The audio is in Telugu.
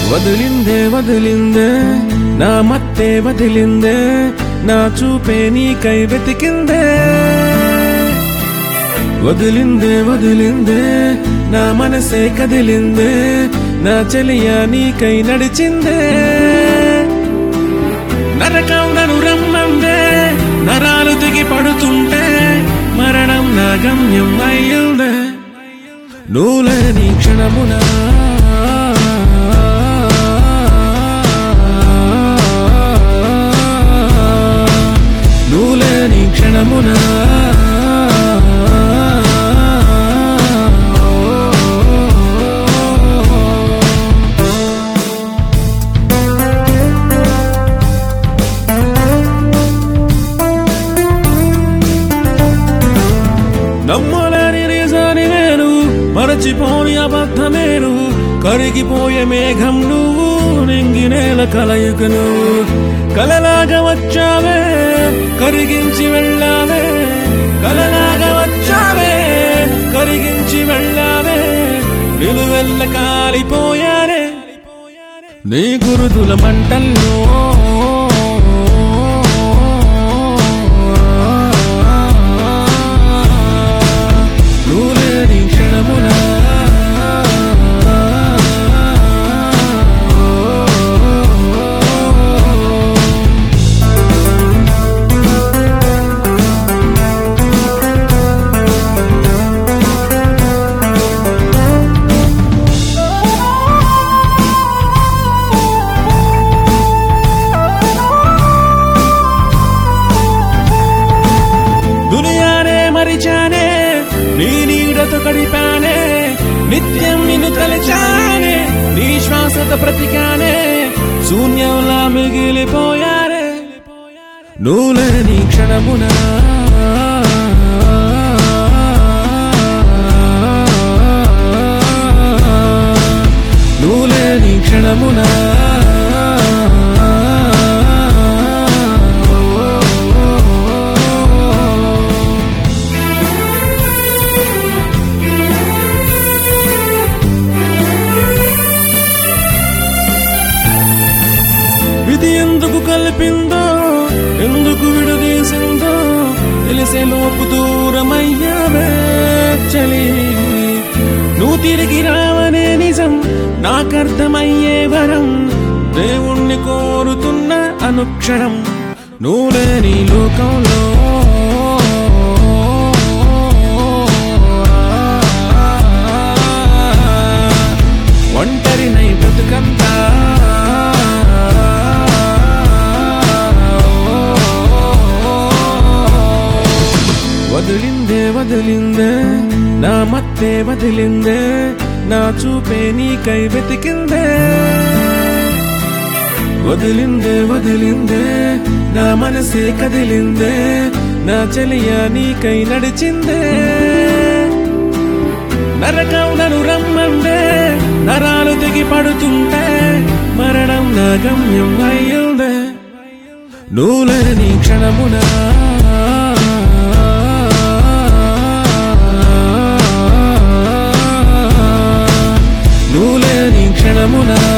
వదిలిందే వదిలిందే నా మత్తే వదిలిందే నా చూపే నీకై వెతికిందే వదిలిందే వదిలిందే నా మనసే కదిలిందే నా చెలియా నీకై నడిచిందే నరకం నన్ను రమ్మందే నరాలు దిగి పడుతుంటే మరణం నా గమ్యం అయ్యిందే నువ్వులేని క్షణమునా నువ్వులేని క్షణమునా నమ్మలేని నిజాని నేను మరచిపోని అబద్ధమేను కరిగిపోయే మేఘం నువ్వు నింగి నేల కలయిక నువ్వు కలలాగా వచ్చావే కరిగించి వెళ్ళావే కలలాగా వచ్చావే కరిగించి వెళ్ళావే నిలువెల్ల కాలిపోయానే నీ గురుతుల మంటల్లో మరిచానే నీ నీడతో గడిపానే నిత్యం నిన్ను తలచానే నీ శ్వాసత ప్రతికానే శూన్యంలా మిగిలిపోయారే నువ్వులేని క్షణమునా నువ్వులేని క్షణమునా విధి ఎందుకు కలిపిందో ఎందుకు విడదీసిందో తెలిసే లోపు దూరమయ్యావే చలి నువ్వు తిరిగి రావనే నిజం నాకర్థమయ్యే వరం దేవుణ్ణి కోరుతున్న అనుక్షణం నువ్వు లేని లోకంలో ఒంటరినై బ్రతుకంతా వదిలిందే వదిలిందే నా మత్తే వదిలిందే నా చూపే నీకై వెతికిందే వదిలిందే వదిలిందే నా మనసే కదిలిందే నా చెలియా నీకై నడిచిందే నరకం నన్ను రమ్మందే నరాలు దిగి పడుతుంటే మరణం నా గమ్యం అయ్యిందే నువ్వులేని క్షణమునా నువ్వులేని క్షణమునా